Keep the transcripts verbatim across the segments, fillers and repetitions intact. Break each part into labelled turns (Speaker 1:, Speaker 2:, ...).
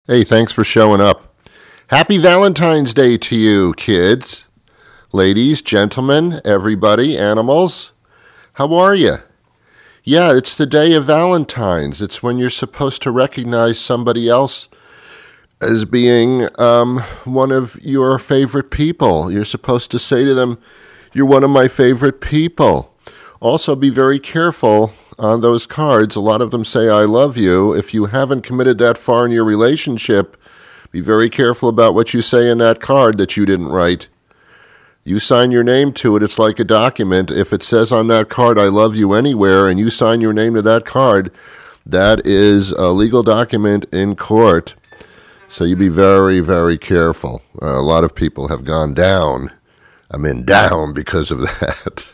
Speaker 1: Hey, thanks for showing up. Happy Valentine's Day to you, kids, ladies, gentlemen, everybody, animals. How are you? Yeah, it's the day of Valentine's. It's when you're supposed to recognize somebody else as being um, one of your favorite people. You're supposed to say to them, you're one of my favorite people. Also, be very careful on those cards. A lot of them say, I love you. If you haven't committed that far in your relationship, be very careful about what you say in that card that you didn't write. You sign your name to it. It's like a document. If it says on that card, I love you anywhere, and you sign your name to that card, that is a legal document in court. So you be very, very careful. Uh, a lot of people have gone down. I mean, down because of that.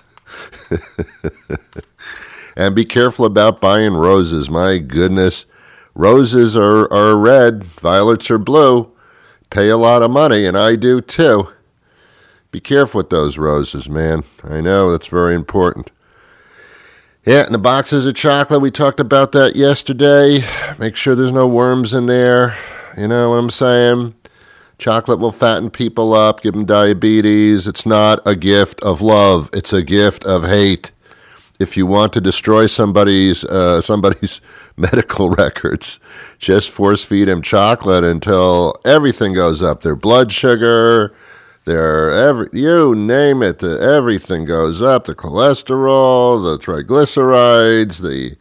Speaker 1: And be careful about buying roses. My goodness. Roses are, are red. Violets are blue. Pay a lot of money, and I do too. Be careful with those roses, man. I know, that's very important. Yeah, and the boxes of chocolate, we talked about that yesterday. Make sure there's no worms in there. You know what I'm saying? Chocolate will fatten people up, give them diabetes. It's not a gift of love. It's a gift of hate. If you want to destroy somebody's uh, somebody's medical records, just force feed them chocolate until everything goes up. Their blood sugar, their every you name it, the, everything goes up. The cholesterol, the triglycerides, the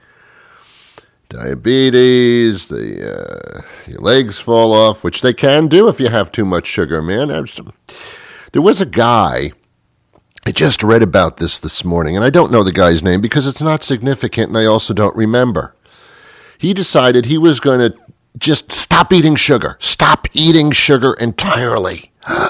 Speaker 1: diabetes, the uh, your legs fall off, which they can do if you have too much sugar, man. Was, there was a guy. I just read about this this morning, and I don't know the guy's name because it's not significant, and I also don't remember. He decided he was going to just stop eating sugar, stop eating sugar entirely.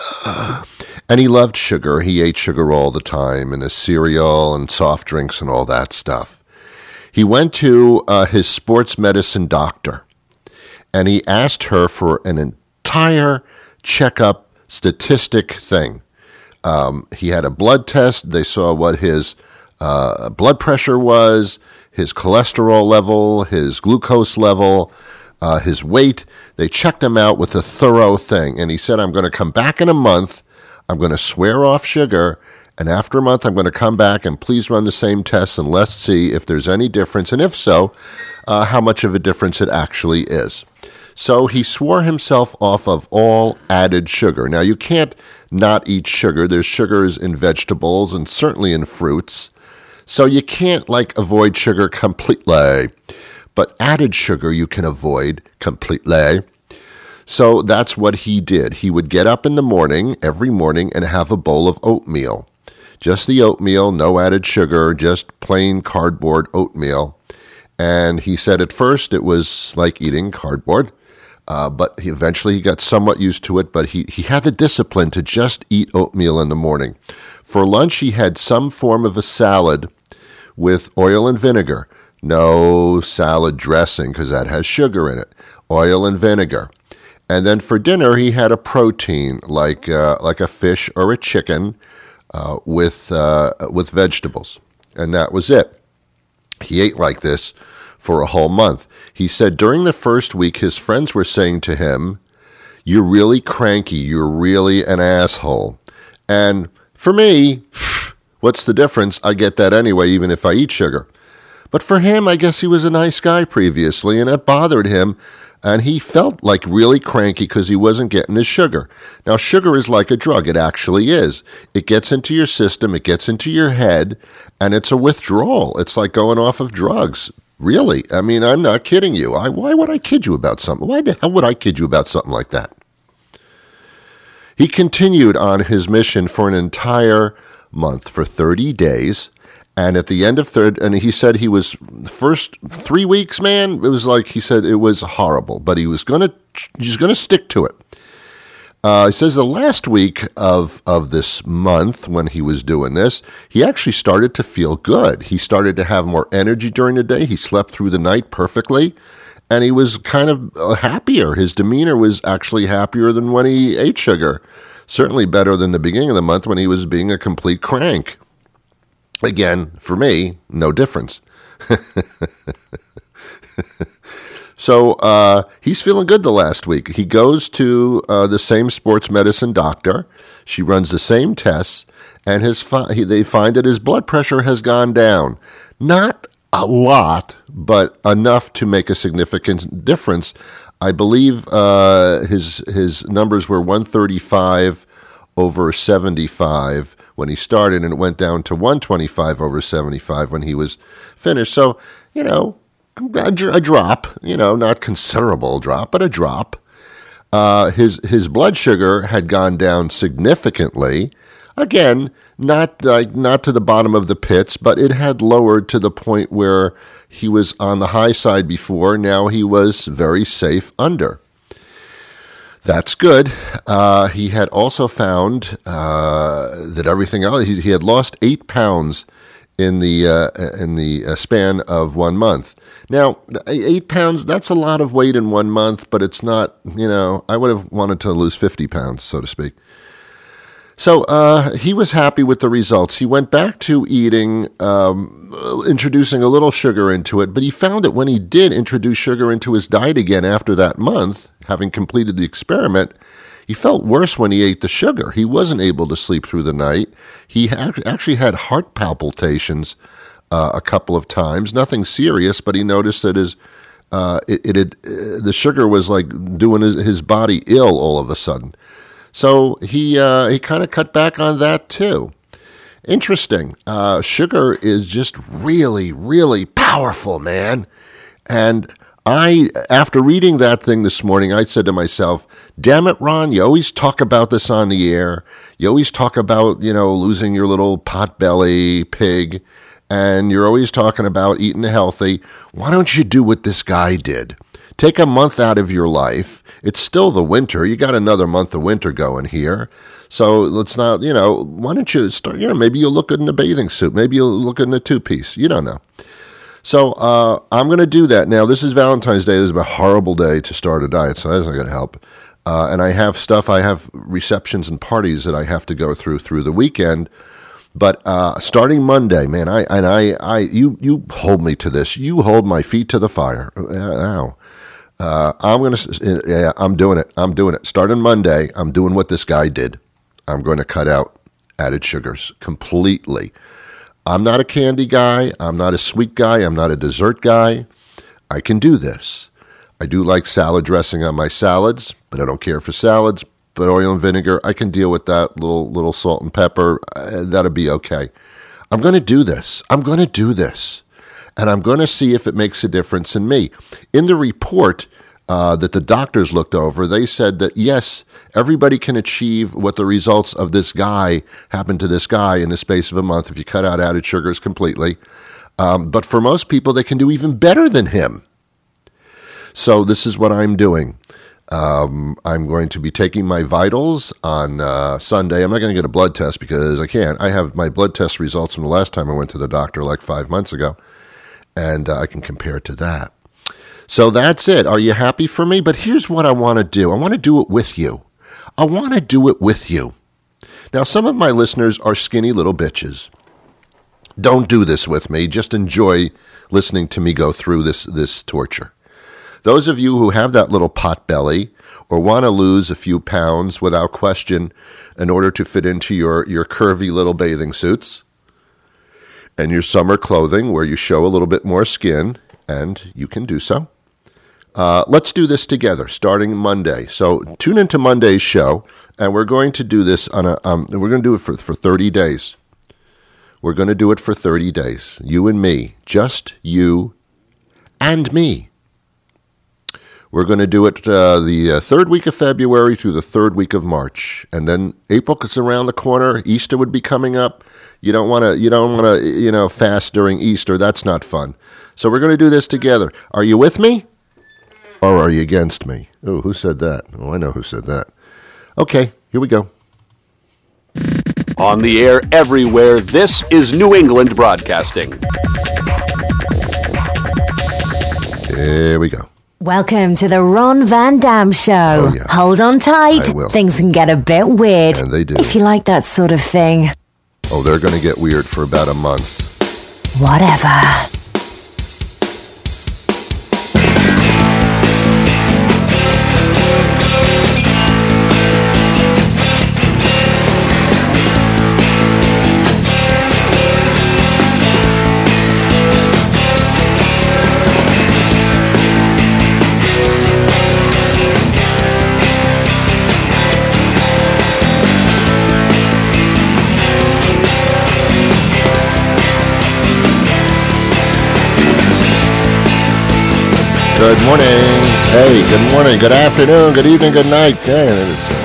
Speaker 1: And he loved sugar. He ate sugar all the time, and his cereal and soft drinks and all that stuff. He went to uh, his sports medicine doctor, and he asked her for an entire checkup statistic thing. Um, he had a blood test. They saw what his uh, blood pressure was, his cholesterol level, his glucose level, uh, his weight. They checked him out with a thorough thing. And he said, I'm going to come back in a month. I'm going to swear off sugar. And after a month, I'm going to come back and please run the same tests and let's see if there's any difference. And if so, uh, how much of a difference it actually is. So he swore himself off of all added sugar. Now, you can't not eat sugar. There's sugars in vegetables and certainly in fruits. So you can't, like, avoid sugar completely. But added sugar you can avoid completely. So that's what he did. He would get up in the morning, every morning, and have a bowl of oatmeal. Just the oatmeal, no added sugar, just plain cardboard oatmeal. And he said at first it was like eating cardboard. Uh, but he eventually he got somewhat used to it, but he, he had the discipline to just eat oatmeal in the morning. For lunch, he had some form of a salad with oil and vinegar. No salad dressing, because that has sugar in it. Oil and vinegar. And then for dinner, he had a protein, like uh, like a fish or a chicken uh, with uh, with vegetables. And that was it. He ate like this for a whole month. He said during the first week, his friends were saying to him, you're really cranky, you're really an asshole. And for me, what's the difference? I get that anyway, even if I eat sugar. But for him, I guess he was a nice guy previously, and it bothered him, and he felt like really cranky because he wasn't getting his sugar. Now, sugar is like a drug. It actually is. It gets into your system, it gets into your head, and it's a withdrawal. It's like going off of drugs. Really? I mean, I'm not kidding you. I, why would I kid you about something? Why the hell would I kid you about something like that? He continued on his mission for an entire month, for thirty days. And at the end of third, and he said he was, the first three weeks, man, it was like, he said it was horrible, but he was going to, he's going to stick to it. Uh, he says the last week of, of this month when he was doing this, he actually started to feel good. He started to have more energy during the day. He slept through the night perfectly, and he was kind of uh, happier. His demeanor was actually happier than when he ate sugar. Certainly better than the beginning of the month when he was being a complete crank. Again, for me, no difference. So uh, he's feeling good the last week. He goes to uh, the same sports medicine doctor. She runs the same tests, and his fi- he, they find that his blood pressure has gone down. Not a lot, but enough to make a significant difference. I believe uh, his his numbers were one thirty-five over seventy-five when he started, and it went down to one twenty-five over seventy-five when he was finished. So, you know, a, a drop, you know, not considerable drop, but a drop. Uh, his his blood sugar had gone down significantly. Again, not like not to the bottom of the pits, but it had lowered to the point where he was on the high side before. Now he was very safe under. That's good. Uh, he had also found uh, that everything else. He, he had lost eight pounds in the uh, in the span of one month. Now, eight pounds, that's a lot of weight in one month, but it's not, you know, I would have wanted to lose fifty pounds, so to speak. So uh, he was happy with the results. He went back to eating, um, introducing a little sugar into it, but he found that when he did introduce sugar into his diet again after that month, having completed the experiment, he felt worse when he ate the sugar. He wasn't able to sleep through the night. He actually had heart palpitations uh, a couple of times. Nothing serious, but he noticed that his uh, it, it had, uh, the sugar was like doing his, his body ill all of a sudden. So he uh, he kind of cut back on that too. Interesting. Uh, sugar is just really, really powerful, man. And I, after reading that thing this morning, I said to myself, damn it, Ron, you always talk about this on the air. You always talk about, you know, losing your little potbelly pig, and you're always talking about eating healthy. Why don't you do what this guy did? Take a month out of your life. It's still the winter. You got another month of winter going here. So let's not, you know, why don't you start, you know, maybe you'll look good in a bathing suit. Maybe you'll look good in a two-piece. You don't know. So uh, I'm going to do that. Now, this is Valentine's Day. This is a horrible day to start a diet, so that's not going to help. Uh, and I have stuff, I have receptions and parties that I have to go through through the weekend. But uh, starting Monday, man, I and I, I, you, you hold me to this. You hold my feet to the fire. Ow. Uh, I'm gonna, yeah, I'm doing it. I'm doing it. Starting Monday, I'm doing what this guy did. I'm going to cut out added sugars completely. I'm not a candy guy. I'm not a sweet guy. I'm not a dessert guy. I can do this. I do like salad dressing on my salads, but I don't care for salads. But oil and vinegar, I can deal with that. Little little salt and pepper, uh, that'll be okay. I'm going to do this. I'm going to do this. And I'm going to see if it makes a difference in me. In the report uh, that the doctors looked over, they said that, yes, everybody can achieve what the results of this guy happened to this guy in the space of a month if you cut out added sugars completely. Um, but for most people, they can do even better than him. So this is what I'm doing. Um, I'm going to be taking my vitals on uh, Sunday. I'm not going to get a blood test because I can't. I have my blood test results from the last time I went to the doctor like five months ago. And uh, I can compare it to that. So that's it. Are you happy for me? But here's what I want to do. I want to do it with you. I want to do it with you. Now, some of my listeners are skinny little bitches. Don't do this with me. Just enjoy listening to me go through this, this torture. Those of you who have that little pot belly or want to lose a few pounds without question in order to fit into your, your curvy little bathing suits, and your summer clothing where you show a little bit more skin, and you can do so. Uh, let's do this together starting Monday. So tune into Monday's show, and we're going to do this on a. Um, we're going to do it for, for thirty days. We're going to do it for thirty days. You and me, just you and me. We're going to do it uh, the uh, third week of February through the third week of March, and then April is around the corner. Easter would be coming up. You don't want to, you don't want to, you know, fast during Easter. That's not fun. So we're going to do this together. Are you with me, or are you against me? Oh, who said that? Oh, I know who said that. Okay, here we go.
Speaker 2: On the air everywhere, this is New England Broadcasting.
Speaker 1: Here we go.
Speaker 3: Welcome to the Ron Van Dam Show.
Speaker 1: Oh, yeah.
Speaker 3: Hold on tight.
Speaker 1: I will.
Speaker 3: Things can get a bit weird.
Speaker 1: And they do.
Speaker 3: If you like that sort of thing.
Speaker 1: Oh, they're going to get weird for about a month.
Speaker 3: Whatever.
Speaker 1: Good morning. Hey, good morning, good afternoon, good evening, good night. Hey, it's,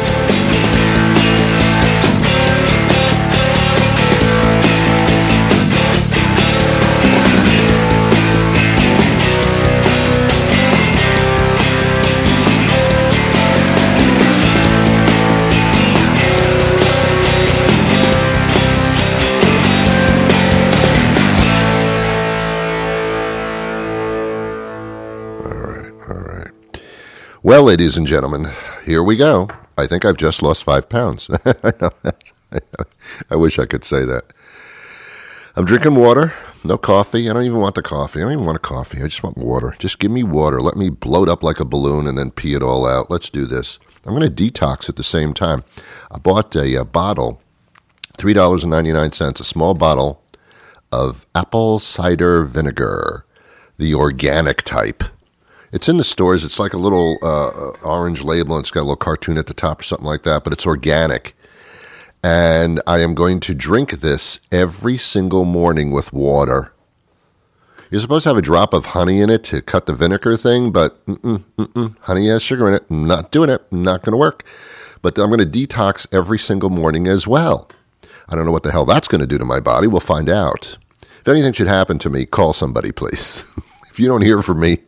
Speaker 1: well, ladies and gentlemen, here we go. I think I've just lost five pounds. I know that. I know. I wish I could say that. I'm drinking water, no coffee. I don't even want the coffee. I don't even want a coffee. I just want water. Just give me water. Let me bloat up like a balloon and then pee it all out. Let's do this. I'm going to detox at the same time. I bought a, a bottle, three dollars and ninety-nine cents, a small bottle of apple cider vinegar, the organic type. It's in the stores. It's like a little uh, orange label, and it's got a little cartoon at the top or something like that, but it's organic. And I am going to drink this every single morning with water. You're supposed to have a drop of honey in it to cut the vinegar thing, but mm-mm, mm-mm, honey has sugar in it. I'm not doing it. Not going to work. But I'm going to detox every single morning as well. I don't know what the hell that's going to do to my body. We'll find out. If anything should happen to me, call somebody, please. If you don't hear from me...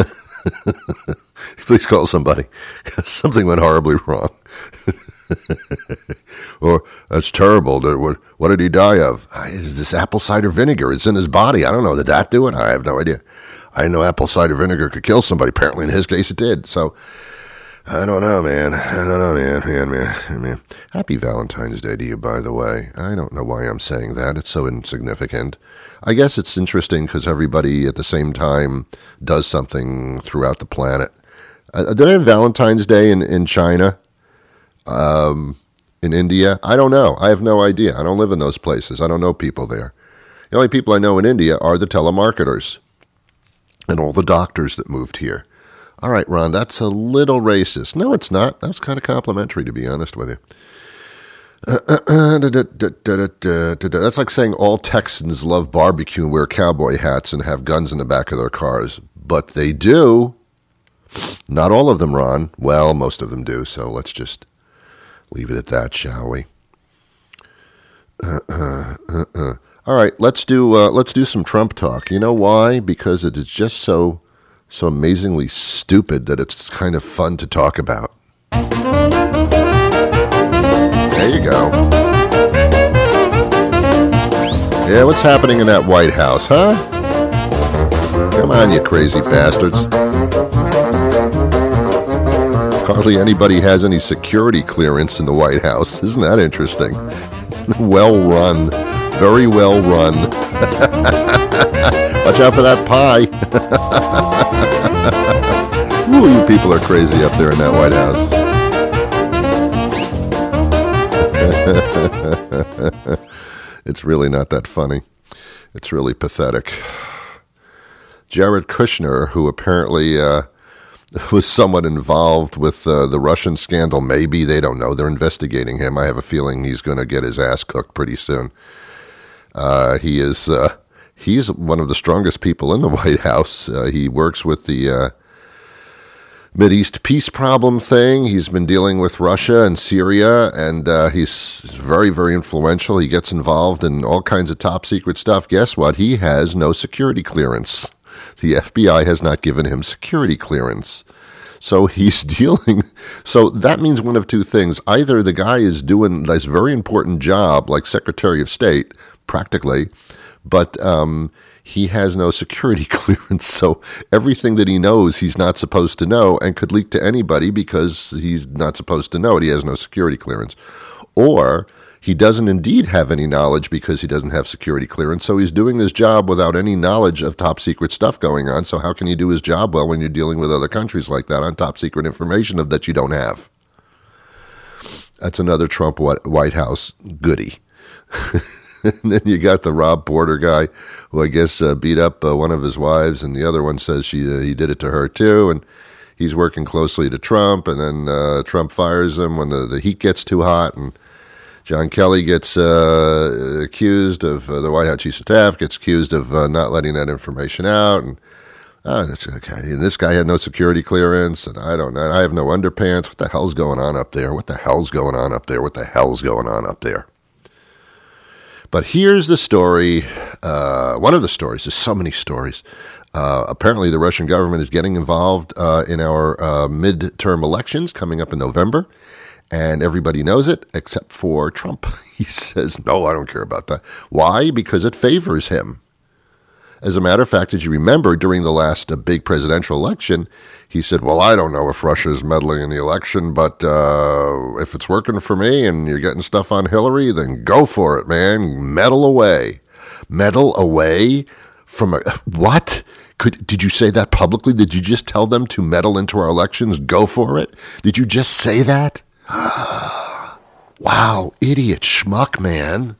Speaker 1: please call somebody. Something went horribly wrong. Or, that's terrible. What, what did he die of? This apple cider vinegar. It's in his body. I don't know. Did that do it? I have no idea. I didn't know apple cider vinegar could kill somebody. Apparently, in his case, it did. So, I don't know, man. I don't know, man. Man, man, man. Happy Valentine's Day to you, by the way. I don't know why I'm saying that. It's so insignificant. I guess it's interesting because everybody at the same time does something throughout the planet. Uh, did they have Valentine's Day in, in China? Um, in India? I don't know. I have no idea. I don't live in those places. I don't know people there. The only people I know in India are the telemarketers and all the doctors that moved here. All right, Ron, that's a little racist. No, it's not. That's kind of complimentary, to be honest with you. Uh, uh, uh, da, da, da, da, da, da, da. That's like saying all Texans love barbecue and wear cowboy hats and have guns in the back of their cars. But they do. Not all of them, Ron. Well, most of them do, so let's just leave it at that, shall we? Uh, uh, uh, uh. All right, let's do uh, let's do some Trump talk. You know why? Because it is just so so amazingly stupid that it's kind of fun to talk about. There you go. Yeah, what's happening in that White House, huh? Come on, you crazy bastards. Hardly anybody has any security clearance in the White House. Isn't that interesting? Well run. Very well run. Watch out for that pie. Ooh, you people are crazy up there in that White House. It's really not that funny. It's really pathetic. Jared Kushner, who apparently uh, was somewhat involved with uh, the Russian scandal, maybe, they don't know. They're investigating him. I have a feeling he's going to get his ass cooked pretty soon. Uh, he is uh, he's one of the strongest people in the White House. Uh, he works with the uh, Mideast peace problem thing. He's been dealing with Russia and Syria, and uh, he's very, very influential. He gets involved in all kinds of top secret stuff. Guess what? He has no security clearance. The F B I has not given him security clearance. So he's dealing. So that means one of two things. Either the guy is doing this very important job, like Secretary of State, practically, but um, he has no security clearance. So everything that he knows, he's not supposed to know and could leak to anybody because he's not supposed to know it. He has no security clearance. Or he doesn't indeed have any knowledge because he doesn't have security clearance. So he's doing his job without any knowledge of top secret stuff going on. So how can he do his job well when you're dealing with other countries like that on top secret information of that you don't have? That's another Trump White House goodie. And then you got the Rob Porter guy, who I guess uh, beat up uh, one of his wives, and the other one says she uh, he did it to her too, and he's working closely to Trump, and then uh, Trump fires him when the, the heat gets too hot, and John Kelly gets uh, accused of, uh, the White House Chief of Staff gets accused of uh, not letting that information out, and Oh, that's okay. And this guy had no security clearance, and I don't know. I have no underpants. What the hell's going on up there? What the hell's going on up there? What the hell's going on up there? But here's the story. Uh, one of the stories. There's so many stories. Uh, apparently, the Russian government is getting involved uh, in our uh, midterm elections coming up in November, and everybody knows it except for Trump. He says, no, I don't care about that. Why? Because it favors him. As a matter of fact, as you remember, during the last uh, big presidential election, he said, well, I don't know if Russia is meddling in the election, but uh, if it's working for me and you're getting stuff on Hillary, then go for it, man. Meddle away. Meddle away from a... What? Could, did you say that publicly? Did you just tell them to meddle into our elections? Go for it? Did you just say that? Wow, idiot schmuck, man.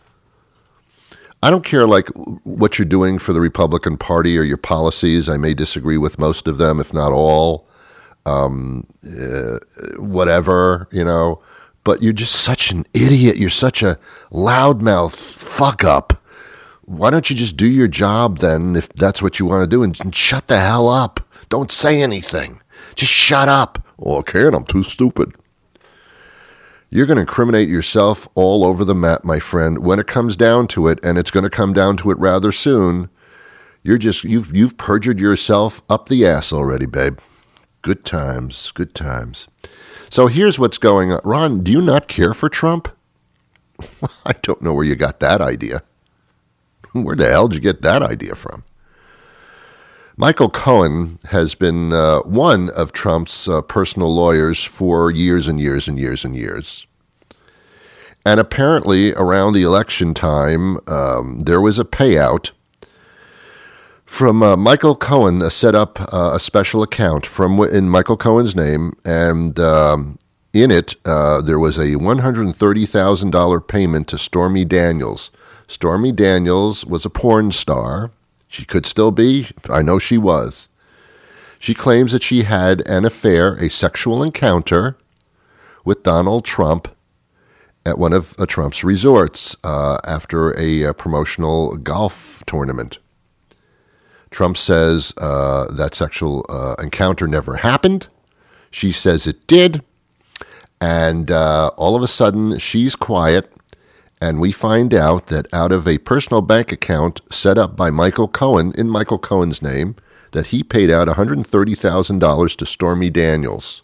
Speaker 1: I don't care like what you're doing for the Republican Party or your policies. I may disagree with most of them, if not all. Um, uh, whatever, you know. But you're just such an idiot. You're such a loudmouth fuck up. Why don't you just do your job then, if that's what you want to do, and, and shut the hell up? Don't say anything. Just shut up. Well, I can't. I'm too stupid. You're going to incriminate yourself all over the map, my friend. When it comes down to it, and it's going to come down to it rather soon, you're just you've you've perjured yourself up the ass already, babe. Good times, good times. So here's what's going on. Ron, do you not care for Trump? I don't know where you got that idea. Where the hell did you get that idea from? Michael Cohen has been uh, one of Trump's uh, personal lawyers for years and years and years and years. And apparently, around the election time, um, there was a payout from uh, Michael Cohen, uh, set up uh, a special account from in Michael Cohen's name, and um, in it, uh, there was a one hundred thirty thousand dollars payment to Stormy Daniels. Stormy Daniels was a porn star. She could still be. I know she was. She claims that she had an affair, a sexual encounter with Donald Trump at one of uh, Trump's resorts uh, after a, a promotional golf tournament. Trump says uh, that sexual uh, encounter never happened. She says it did. And uh, all of a sudden, she's quiet. And we find out that out of a personal bank account set up by Michael Cohen, in Michael Cohen's name, that he paid out one hundred thirty thousand dollars to Stormy Daniels.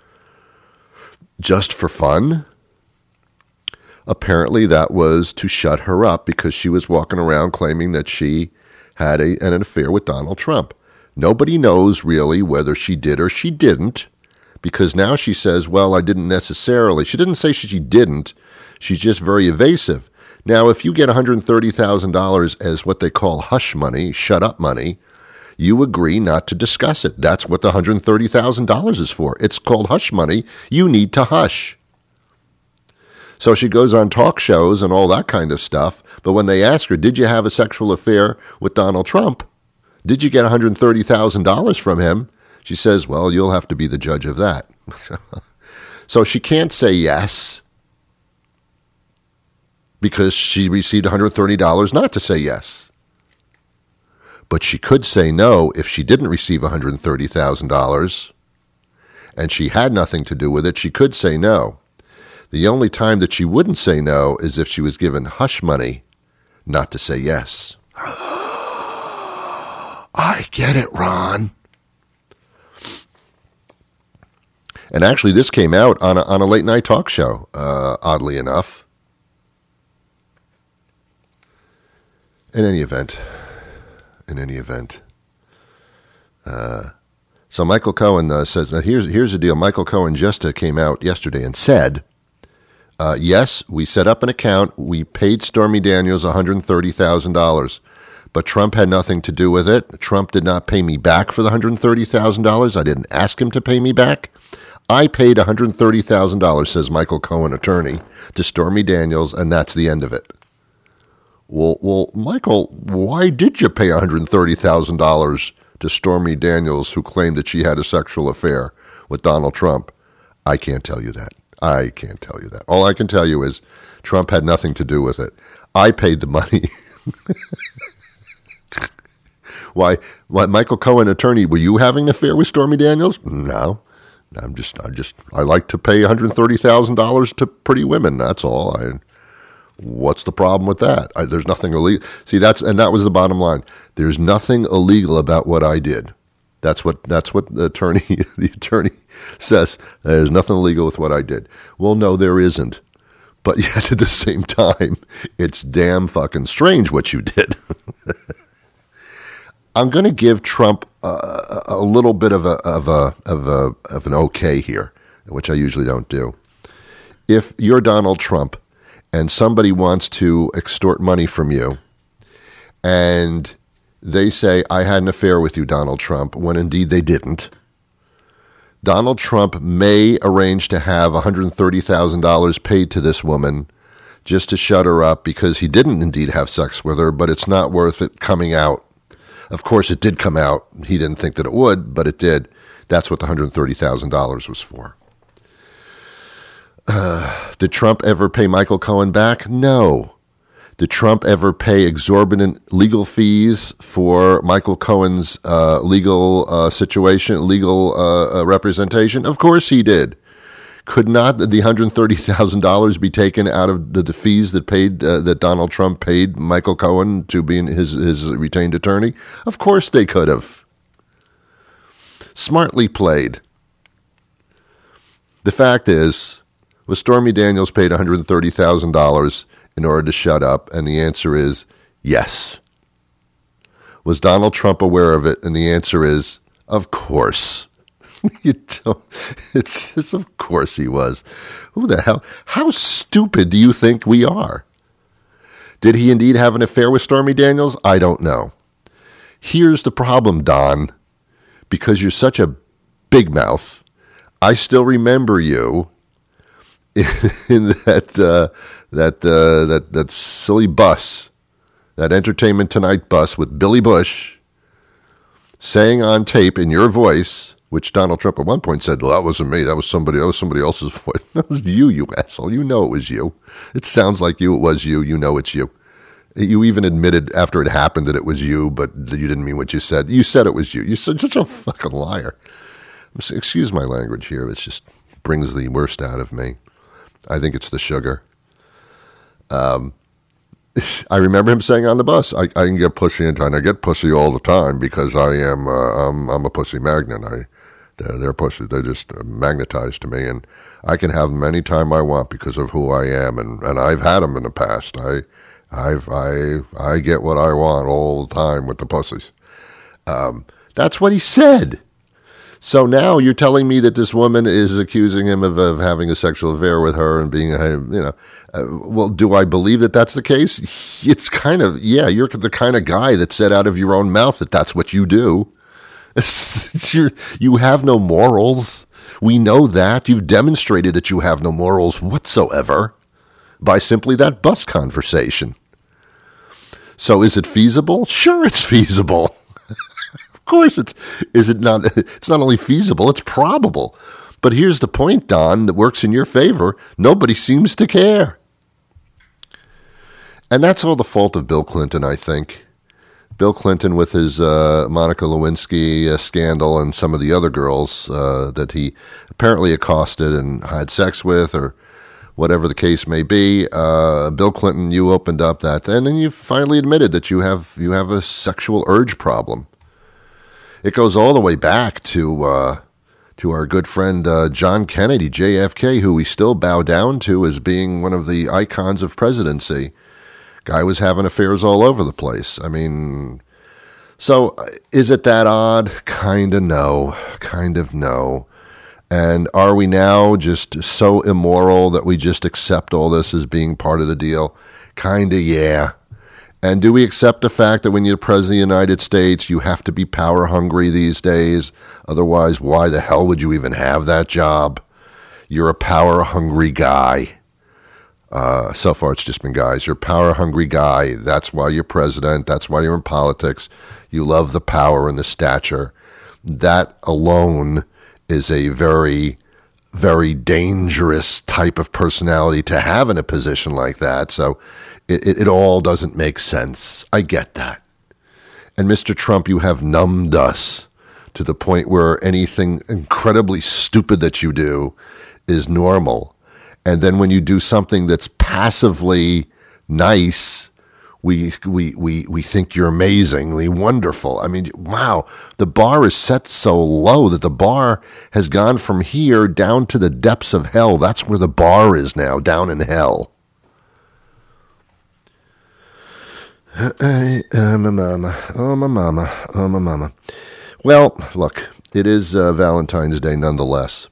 Speaker 1: Just for fun? Apparently that was to shut her up because she was walking around claiming that she had a, an affair with Donald Trump. Nobody knows really whether she did or she didn't, because now she says, well, I didn't necessarily. She didn't say she didn't. She's just very evasive. Now, if you get one hundred thirty thousand dollars as what they call hush money, shut up money, you agree not to discuss it. That's what the one hundred thirty thousand dollars is for. It's called hush money. You need to hush. So she goes on talk shows and all that kind of stuff. But when they ask her, did you have a sexual affair with Donald Trump? Did you get one hundred thirty thousand dollars from him? She says, well, you'll have to be the judge of that. So she can't say yes, because she received one hundred thirty dollars not to say yes. But she could say no if she didn't receive one hundred thirty thousand dollars and she had nothing to do with it. She could say no. The only time that she wouldn't say no is if she was given hush money not to say yes. I get it, Ron. And actually, this came out on a, on a late night talk show, uh, oddly enough. In any event, in any event, uh, so Michael Cohen uh, says, now here's, here's the deal. Michael Cohen just uh, came out yesterday and said, uh, yes, we set up an account. We paid Stormy Daniels one hundred thirty thousand dollars, but Trump had nothing to do with it. Trump did not pay me back for the one hundred thirty thousand dollars. I didn't ask him to pay me back. I paid one hundred thirty thousand dollars, says Michael Cohen, attorney, to Stormy Daniels, and that's the end of it. Well, well, Michael, why did you pay one hundred thirty thousand dollars to Stormy Daniels, who claimed that she had a sexual affair with Donald Trump? I can't tell you that. I can't tell you that. All I can tell you is Trump had nothing to do with it. I paid the money. Why, why, Michael Cohen, attorney, were you having an affair with Stormy Daniels? No. I'm just, I just, I like to pay one hundred thirty thousand dollars to pretty women. That's all. I, what's the problem with that? I, there's nothing illegal. See, that's, and that was the bottom line. There's nothing illegal about what I did. That's what, that's what the attorney, the attorney says. There's nothing illegal with what I did. Well, no, there isn't. But yet at the same time, it's damn fucking strange what you did. I'm going to give Trump uh, a little bit of a of a of a of an okay here, which I usually don't do. If you're Donald Trump and somebody wants to extort money from you, and they say, "I had an affair with you, Donald Trump," when indeed they didn't, Donald Trump may arrange to have one hundred thirty thousand dollars paid to this woman just to shut her up because he didn't indeed have sex with her, but it's not worth it coming out. Of course, it did come out. He didn't think that it would, but it did. That's what the one hundred thirty thousand dollars was for. Uh, did Trump ever pay Michael Cohen back? No. Did Trump ever pay exorbitant legal fees for Michael Cohen's uh, legal uh, situation, legal uh, uh, representation? Of course he did. Could not the one hundred thirty thousand dollars be taken out of the, the fees that paid uh, that Donald Trump paid Michael Cohen to be his his retained attorney? Of course they could have. Smartly played. The fact is, was Stormy Daniels paid one hundred thirty thousand dollars in order to shut up? And the answer is yes. Was Donald Trump aware of it? And the answer is, of course. You don't, it's just, of course he was. Who the hell? How stupid do you think we are? Did he indeed have an affair with Stormy Daniels? I don't know. Here's the problem, Don. Because you're such a big mouth, I still remember you in, in that uh, that uh, that that silly bus, that Entertainment Tonight bus with Billy Bush, saying on tape in your voice, which Donald Trump at one point said, well, that wasn't me. That was somebody, that was somebody else's voice. That was you, you asshole. You know it was you. It sounds like you. It was you. You know it's you. You even admitted after it happened that it was you, but you didn't mean what you said. You said it was you. You're such a fucking liar. Excuse my language here. It just brings the worst out of me. I think it's the sugar. Um, I remember him saying on the bus, I, I can get pussy anytime. I get pussy all the time because I am, uh, I'm, I'm a pussy magnet. I, They're, they're pussy. They're just magnetized to me, and I can have them anytime I want because of who I am, and, and I've had them in the past. I, I've, I, I get what I want all the time with the pussies. Um, that's what he said. So now you're telling me that this woman is accusing him of, of having a sexual affair with her and being, a, you know, uh, well, do I believe that that's the case? It's kind of, yeah, you're the kind of guy that said out of your own mouth that that's what you do. You're, you have no morals. We know that. You've demonstrated that you have no morals whatsoever by simply that bus conversation. So is it feasible? Sure, it's feasible. Of course it's, is it not? It's not only feasible, it's probable. But here's the point, Don, that works in your favor. Nobody seems to care. And that's all the fault of Bill Clinton, I think. Bill Clinton with his uh, Monica Lewinsky uh, scandal and some of the other girls uh, that he apparently accosted and had sex with, or whatever the case may be. Uh, Bill Clinton, you opened up that, and then you finally admitted that you have you have a sexual urge problem. It goes all the way back to uh, to our good friend uh, John Kennedy, J F K, who we still bow down to as being one of the icons of presidency. Guy was having affairs all over the place. I mean, so is it that odd? Kind of no. Kind of no. And are we now just so immoral that we just accept all this as being part of the deal? Kind of, yeah. And do we accept the fact that when you're president of the United States, you have to be power hungry these days? Otherwise, why the hell would you even have that job? You're a power hungry guy. Uh, so far, it's just been guys. You're a power-hungry guy. That's why you're president. That's why you're in politics. You love the power and the stature. That alone is a very, very dangerous type of personality to have in a position like that. So it, it, it all doesn't make sense. I get that. And Mister Trump, you have numbed us to the point where anything incredibly stupid that you do is normal. And then when you do something that's passively nice, we we we we think you're amazingly wonderful. I mean, wow, the bar is set so low that the bar has gone from here down to the depths of hell. That's where the bar is now, down in hell. Oh, my mama, oh, my mama, oh, my mama. Well, look, it is uh, Valentine's Day nonetheless.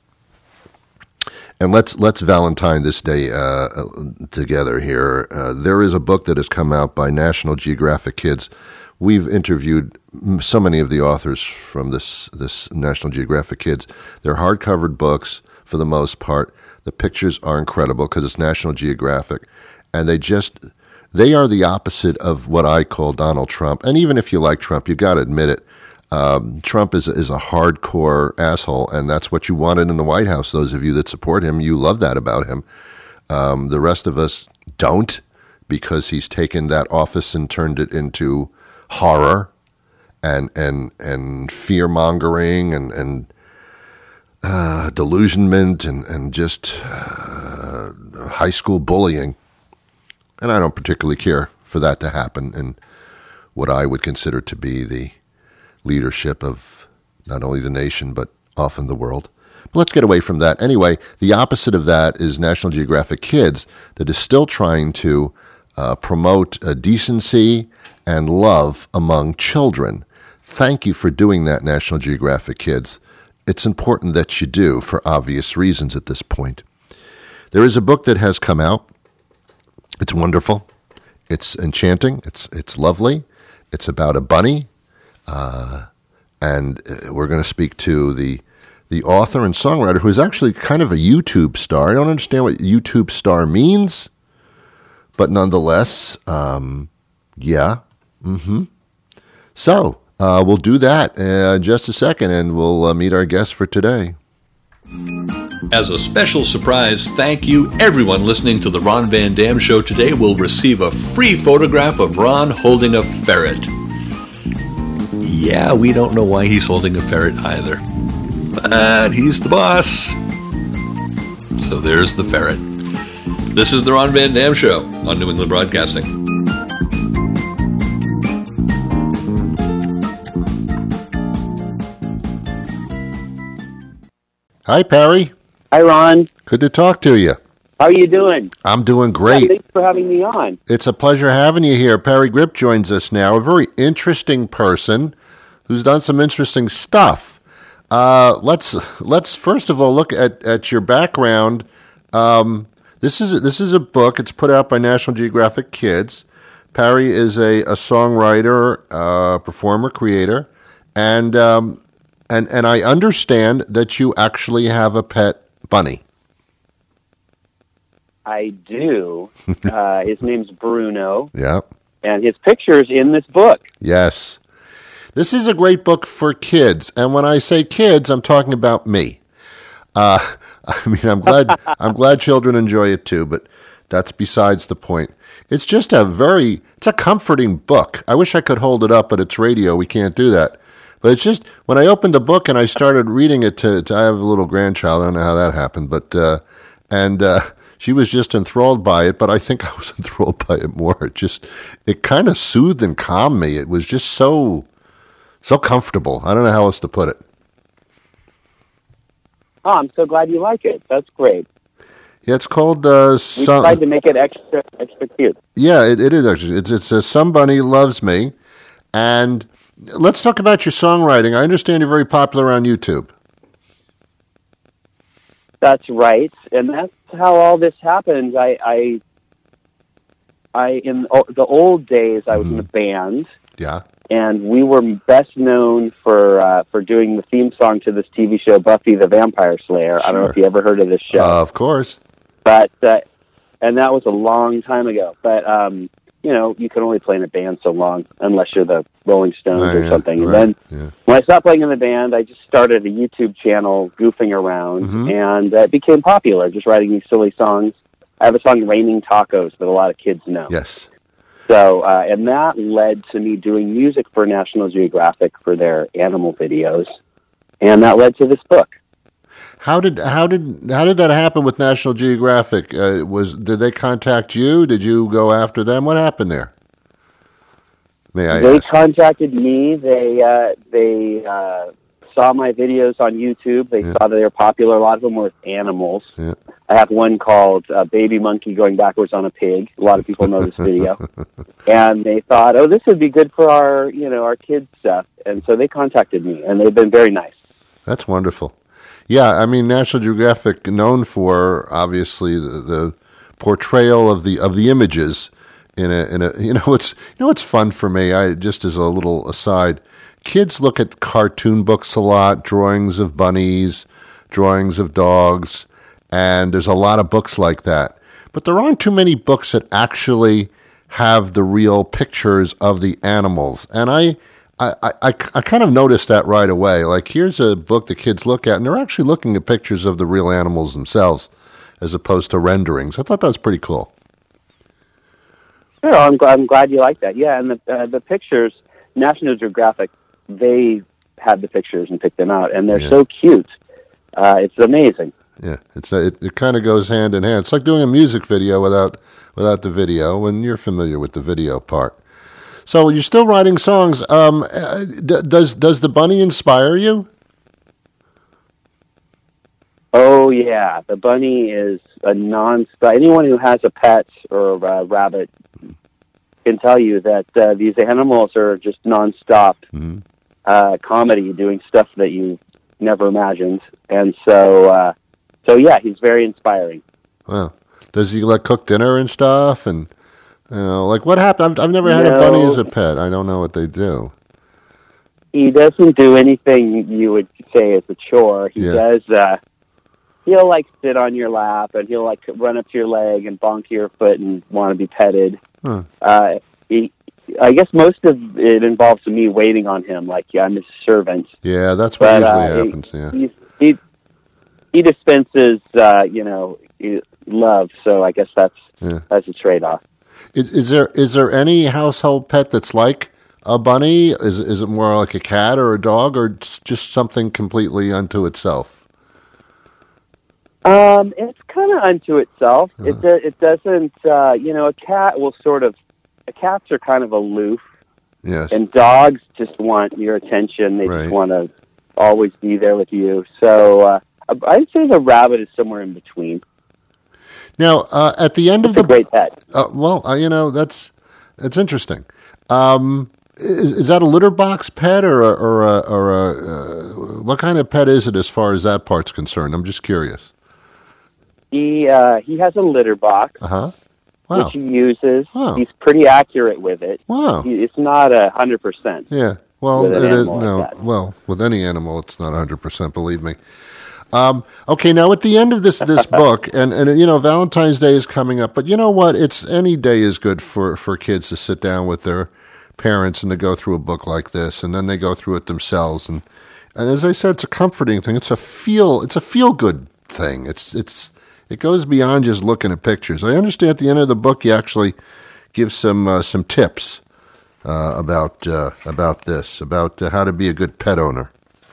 Speaker 1: And let's let's Valentine this day uh, together here. Uh, there is a book that has come out by National Geographic Kids. We've interviewed so many of the authors from this, this National Geographic Kids. They're hardcovered books for the most part. The pictures are incredible because it's National Geographic. And they just, they are the opposite of what I call Donald Trump. And even if you like Trump, you got to admit it. Um, Trump is is a hardcore asshole, and that's what you wanted in the White House. Those of you that support him, you love that about him. Um, the rest of us don't, because he's taken that office and turned it into horror and and and fear mongering and and uh, delusionment and and just uh, high school bullying. And I don't particularly care for that to happen in what I would consider to be the leadership of not only the nation, but often the world. But let's get away from that. Anyway, the opposite of that is National Geographic Kids, that is still trying to uh, promote uh, decency and love among children. Thank you for doing that, National Geographic Kids. It's important that you do for obvious reasons at this point. There is a book that has come out. It's wonderful. It's enchanting. It's it's lovely. It's about a bunny. Uh, and we're going to speak to the the author and songwriter, who is actually kind of a YouTube star. I don't understand what YouTube star means, but nonetheless, um, yeah. Mm-hmm. So uh, we'll do that uh, in just a second, and we'll uh, meet our guest for today.
Speaker 4: As a special surprise, thank you. Everyone listening to the Ron Van Dam Show today will receive a free photograph of Ron holding a ferret. Yeah, we don't know why he's holding a ferret either. But he's the boss. So there's the ferret. This is the Ron Van Dam Show on New England Broadcasting.
Speaker 1: Hi, Perry.
Speaker 5: Hi, Ron.
Speaker 1: Good to talk to you.
Speaker 5: How are you doing?
Speaker 1: I'm doing great.
Speaker 5: Yeah, thanks for having me on.
Speaker 1: It's a pleasure having you here. Perry Grip joins us now, a very interesting person who's done some interesting stuff. Uh, let's let's first of all look at, at your background. Um, this is this is a book. It's put out by National Geographic Kids. Perry is a, a songwriter, uh, performer, creator, and um, and and I understand that you actually have a pet bunny.
Speaker 5: I do. uh, his name's Bruno.
Speaker 1: Yeah.
Speaker 5: And his picture's in this book.
Speaker 1: Yes. This is a great book for kids. And when I say kids, I'm talking about me. Uh, I mean, I'm glad I'm glad children enjoy it too, but that's besides the point. It's just a very, it's a comforting book. I wish I could hold it up, but it's radio. We can't do that. But it's just, when I opened the book and I started reading it to, to I have a little grandchild. I don't know how that happened, but, uh, and, uh, she was just enthralled by it, but I think I was enthralled by it more. It just, it kind of soothed and calmed me. It was just so, so comfortable. I don't know how else to put it.
Speaker 5: Oh, I'm so glad you like it. That's great.
Speaker 1: Yeah, it's called, uh,
Speaker 5: We
Speaker 1: some,
Speaker 5: tried to make it extra, extra cute.
Speaker 1: yeah, it, it is actually. It's, it's a Somebody Loves Me. And let's talk about your songwriting. I understand you're very popular on YouTube.
Speaker 5: That's right. And that's how all this happened. I, I, I in the old days, I was mm-hmm. in a band.
Speaker 1: Yeah.
Speaker 5: And we were best known for uh, for doing the theme song to this T V show, Buffy the Vampire Slayer. Sure. I don't know if you ever heard of this show.
Speaker 1: Uh, of course.
Speaker 5: But, uh, and that was a long time ago. But, um, you know, you can only play in a band so long unless you're the Rolling Stones
Speaker 1: oh,
Speaker 5: or
Speaker 1: yeah,
Speaker 5: something.
Speaker 1: right,
Speaker 5: And then
Speaker 1: yeah.
Speaker 5: when I stopped playing in the band, I just started a YouTube channel goofing around,
Speaker 1: Mm-hmm.
Speaker 5: and uh, it became popular, just writing these silly songs. I have a song, Raining Tacos, that a lot of kids know.
Speaker 1: Yes.
Speaker 5: So, uh, and that led to me doing music for National Geographic for their animal videos, and that led to this book.
Speaker 1: How did how did how did that happen with National Geographic? Uh, was did they contact you? Did you go after them? What happened there? May I
Speaker 5: They
Speaker 1: ask?
Speaker 5: contacted me. They uh, they uh, saw my videos on YouTube. They
Speaker 1: Yeah.
Speaker 5: saw that they were popular. A lot of them were with animals.
Speaker 1: Yeah.
Speaker 5: I have one called uh, Baby Monkey Going Backwards on a Pig. A lot of people know this video. And they thought, oh, this would be good for our, you know, our kids' stuff. And so they contacted me, and they've been very nice.
Speaker 1: That's wonderful. Yeah, I mean, National Geographic known for obviously the, the portrayal of the of the images in a in a you know it's you know what's fun for me. I just as a little aside, kids look at cartoon books a lot, drawings of bunnies, drawings of dogs, and there's a lot of books like that. But there aren't too many books that actually have the real pictures of the animals, and I. I, I, I kind of noticed that right away. Like, here's a book the kids look at, and they're actually looking at pictures of the real animals themselves as opposed to renderings. I thought that was pretty cool.
Speaker 5: Sure, I'm, gl- I'm glad you like that. Yeah, and the, uh, the pictures, National Geographic, they had the pictures and picked them out, and they're
Speaker 1: Yeah.
Speaker 5: so cute. Uh, it's amazing.
Speaker 1: Yeah, it's it, it kind of goes hand in hand. It's like doing a music video without without the video, and you're familiar with the video part. So you're still writing songs. Um, uh, d- does does the bunny inspire you?
Speaker 5: Oh, yeah. The bunny is a non-stop. Anyone who has a pet or a rabbit can tell you that uh, these animals are just non-stop
Speaker 1: Mm-hmm.
Speaker 5: uh, comedy, doing stuff that you never imagined. And so, uh, so yeah, he's very inspiring.
Speaker 1: Well, does he like cook dinner and stuff? And you know, like what happened? I've, I've never had a
Speaker 5: No.
Speaker 1: bunny as a pet. I don't know what they do.
Speaker 5: He doesn't do anything you would say is a chore. He
Speaker 1: Yeah.
Speaker 5: does. Uh, he'll like sit on your lap, and he'll like run up to your leg and bonk your foot and want to be petted.
Speaker 1: Huh.
Speaker 5: Uh, he, I guess most of it involves me waiting on him, like yeah, I'm his servant.
Speaker 1: Yeah, that's what
Speaker 5: But
Speaker 1: usually
Speaker 5: uh,
Speaker 1: happens. Yeah.
Speaker 5: he, he he dispenses, uh, you know, love. So I guess that's
Speaker 1: Yeah.
Speaker 5: that's a trade-off.
Speaker 1: Is, is there is there any household pet that's like a bunny? Is is it more like a cat or a dog, or it's just something completely unto itself?
Speaker 5: Um, it's kind of unto itself.
Speaker 1: Uh-huh.
Speaker 5: It do, it doesn't. Uh, you know, a cat will sort of. Cats are kind of aloof,
Speaker 1: Yes.
Speaker 5: and dogs just want your attention. They
Speaker 1: Right.
Speaker 5: just want to always be there with you. So uh, I'd say the rabbit is somewhere in between.
Speaker 1: Now, uh, at the end of
Speaker 5: It's a
Speaker 1: the
Speaker 5: great pet.
Speaker 1: uh, well, uh, you know that's that's interesting. Um, is, is that a litter box pet or a, or a, or a uh, what kind of pet is it as far as that part's concerned? I'm just curious.
Speaker 5: He uh, he has a litter box,
Speaker 1: Uh huh. Wow.
Speaker 5: which he uses.
Speaker 1: Wow.
Speaker 5: He's pretty accurate with it.
Speaker 1: Wow.
Speaker 5: He, it's not a hundred percent.
Speaker 1: Yeah. Well,
Speaker 5: With an
Speaker 1: it is,
Speaker 5: animal like
Speaker 1: no.
Speaker 5: that.
Speaker 1: Well, with any animal, it's not one hundred percent. Believe me. Um, okay, now at the end of this this book, and, and you know, Valentine's Day is coming up, but you know what? It's any day is good for, for kids to sit down with their parents and to go through a book like this, and then they go through it themselves. And and as I said, it's a comforting thing. It's a feel. It's a feel good thing. It's it's it goes beyond just looking at pictures. I understand at the end of the book, you actually give some uh, some tips uh, about uh, about this, about uh, how to be a good pet owner.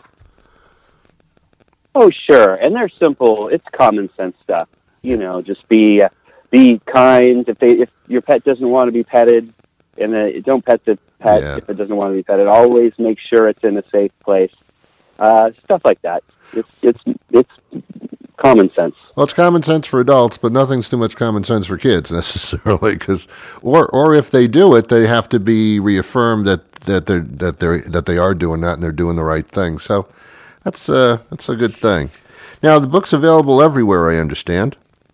Speaker 5: Oh, sure, and they're simple. It's common sense stuff. You know, just be uh, be kind. If they if your pet doesn't want to be petted, and uh, don't pet the pet
Speaker 1: Yeah.
Speaker 5: if it doesn't want to be petted. Always make sure it's in a safe place. Uh, stuff like that. It's it's it's common sense.
Speaker 1: Well, it's common sense for adults, but nothing's too much common sense for kids necessarily. Because, or or if they do it, they have to be reaffirmed that that they that they that they are doing that and they're doing the right thing. So that's uh that's a good thing. Now the book's available everywhere, I understand.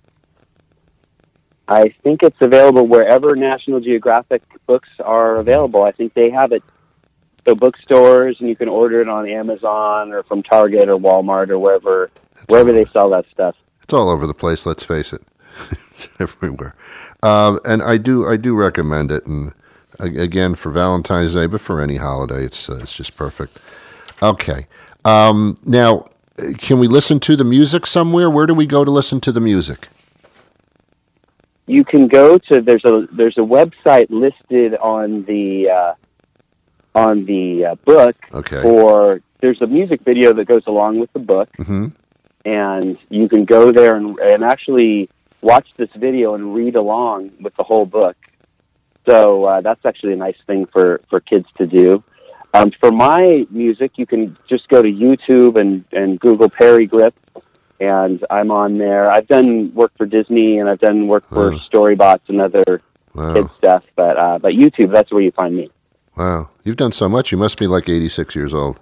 Speaker 5: I think it's available wherever National Geographic books are available. I think they have it. So bookstores, and you can order it on Amazon or from Target or Walmart or wherever wherever they sell that stuff.
Speaker 1: It's all over the place. Let's face it, it's everywhere. Um, and I do I do recommend it. And a- again, for Valentine's Day, but for any holiday, it's uh, it's just perfect. Okay. Um, now, can we listen to the music somewhere? Where do we go to listen to the music?
Speaker 5: you can go to there's a there's a website listed on the uh, on the uh, book
Speaker 1: Okay.
Speaker 5: for there's a music video that goes along with the book,
Speaker 1: Mm-hmm.
Speaker 5: and you can go there and, and actually watch this video and read along with the whole book. So uh, that's actually a nice thing for, for kids to do. Um, for my music, you can just go to YouTube and, and Google Perry Grip, and I'm on there. I've done work for Disney, and I've done work for
Speaker 1: Wow.
Speaker 5: Storybots and other
Speaker 1: Wow.
Speaker 5: kid stuff, but uh, but YouTube, that's where you find me.
Speaker 1: Wow. You've done so much. You must be like eighty-six years old.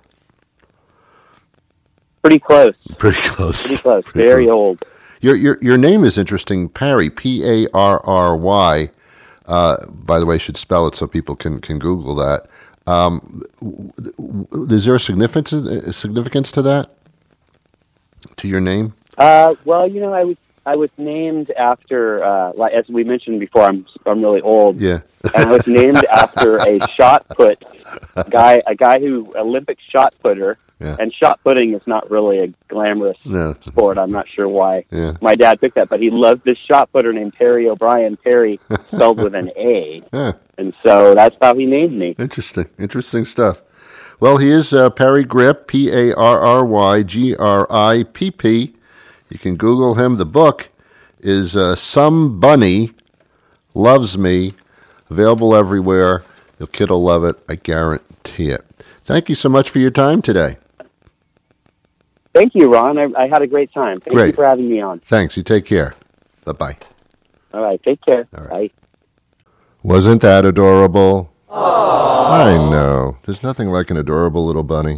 Speaker 5: Pretty close.
Speaker 1: Pretty close.
Speaker 5: Pretty close.
Speaker 1: Pretty
Speaker 5: Very
Speaker 1: close.
Speaker 5: old.
Speaker 1: Your your your name is interesting, Parry, P A R R Y. Uh, by the way, I should spell it so people can, can Google that. Um, w- w- is there a significance a significance to that? To your name?
Speaker 5: Uh, well, you know, I was I was named after, uh, like as we mentioned before, I'm I'm really old,
Speaker 1: Yeah.
Speaker 5: and I was named after a shot put guy, a guy who Olympic shot putter,
Speaker 1: Yeah.
Speaker 5: and shot putting is not really a glamorous
Speaker 1: No.
Speaker 5: sport. I'm not sure why
Speaker 1: Yeah.
Speaker 5: my dad picked that, but he loved this shot putter named Terry O'Brien. Terry spelled with an A,
Speaker 1: Yeah.
Speaker 5: and so that's how he named me.
Speaker 1: Interesting. Interesting stuff. Well, he is uh, Parry Grip, P A R R Y G R I P P. You can Google him. The book is uh, Some Bunny Loves Me, available everywhere. Your kid will love it. I guarantee it. Thank you so much for your time today.
Speaker 5: Thank you, Ron. I, I had a great time. Thank
Speaker 1: Great.
Speaker 5: you for having me on.
Speaker 1: Thanks. You take care. Bye-bye.
Speaker 5: All right, take care.
Speaker 1: All right.
Speaker 5: Bye.
Speaker 1: Wasn't that adorable? I know. There's nothing like an adorable little bunny.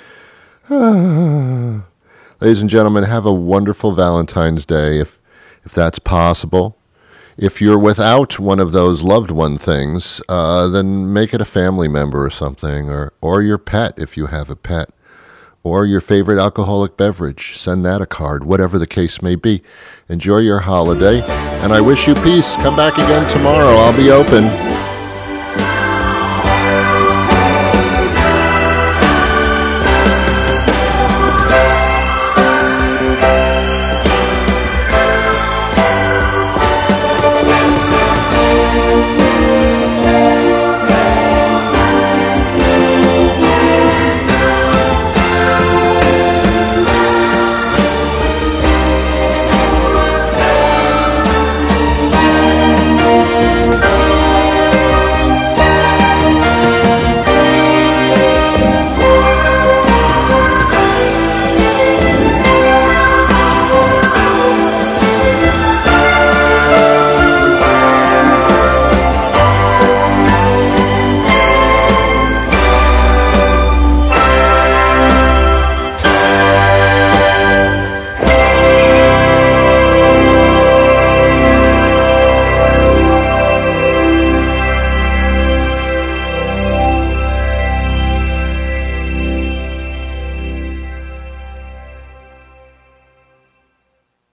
Speaker 1: Ladies and gentlemen, have a wonderful Valentine's Day, if if that's possible. If you're without one of those loved one things, uh, then make it a family member or something, or, or your pet if you have a pet, or your favorite alcoholic beverage. Send that a card, whatever the case may be. Enjoy your holiday, and I wish you peace. Come back again tomorrow. I'll be open.